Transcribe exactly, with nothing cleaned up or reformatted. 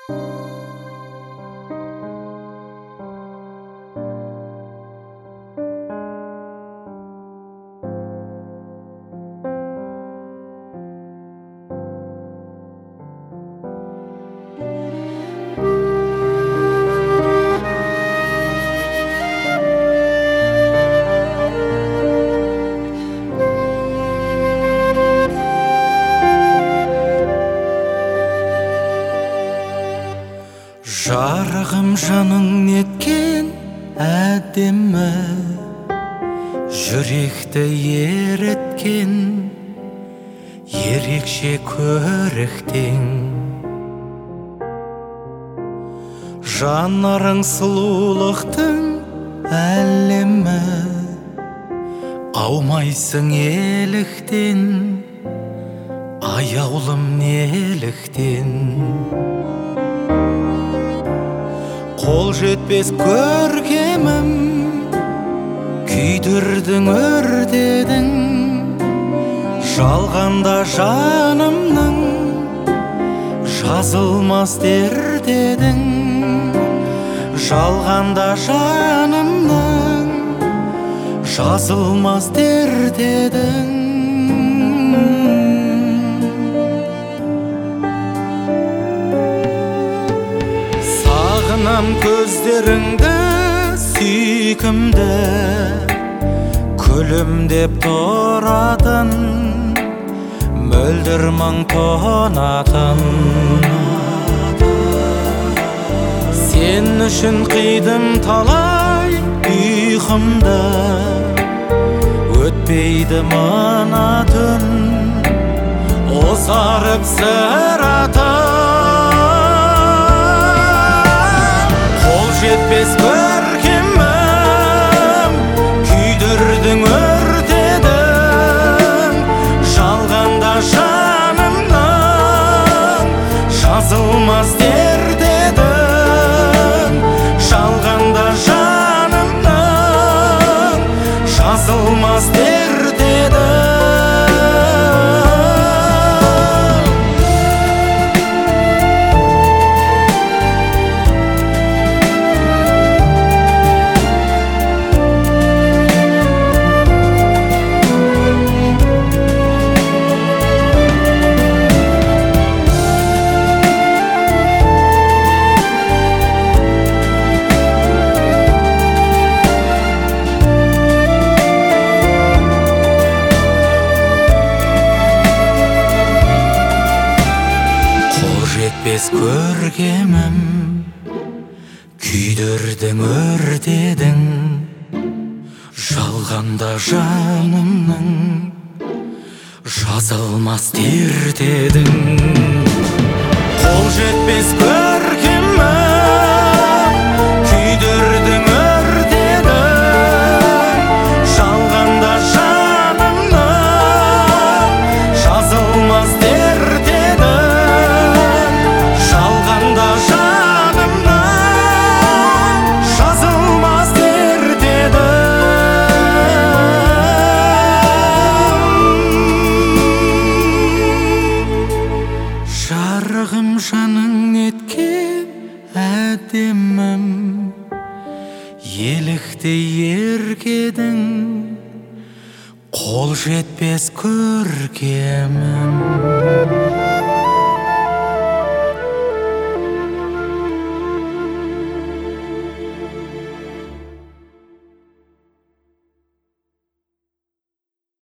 Жарығым жаның неткен әдемі, жүректі ереткен ерекше көріктен. Жанарың сұлулықтың әлемі, аумайсың еліктен, аяулым неліктен. Қол жетпес көркемім, күйдірдің, өртедің, жалғанда жанымның жазылмас дертедің. Жалғанда жанымның жазылмас дертедің. Сағынам көздеріңді, сүйкімді, күлімдеп тұратын, мөлдір мұң тонатын. Сен үшін қидым талай ұйқымды, өтпейді мына түн, озарып сыратып. Жетпес көркемім, күйдірдің, өртедің, жалғанда жанымның жазылмас дертедің. Жалғанда жанымның жазылмас дертедің. Жетпес көркемім, күйдірдің, өртедің, жалғанда жанымның жазылмас дертедің. Қол жетпес көркемім, күйдірдің, өртедің, жалғанда жанымның жазылмас дертедің. Жарығым жаның неткен әдемім, елікті еркедің, қол жетпес көркемім.